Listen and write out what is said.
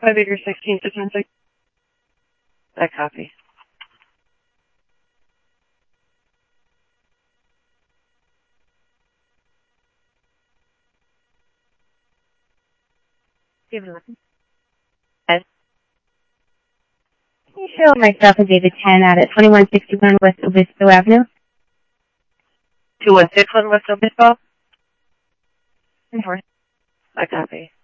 5 acre 16 to 10. I copy. Do you have a lesson? Yes. Can you show myself and David 10 out at 2161 West Obispo Avenue? 2161 West Obispo? And 4. I copy.